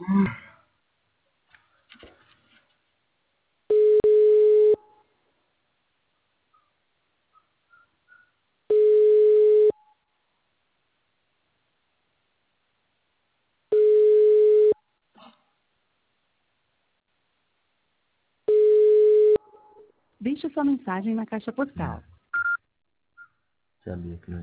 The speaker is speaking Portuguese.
Deixe sua mensagem na caixa postal. Sabia que não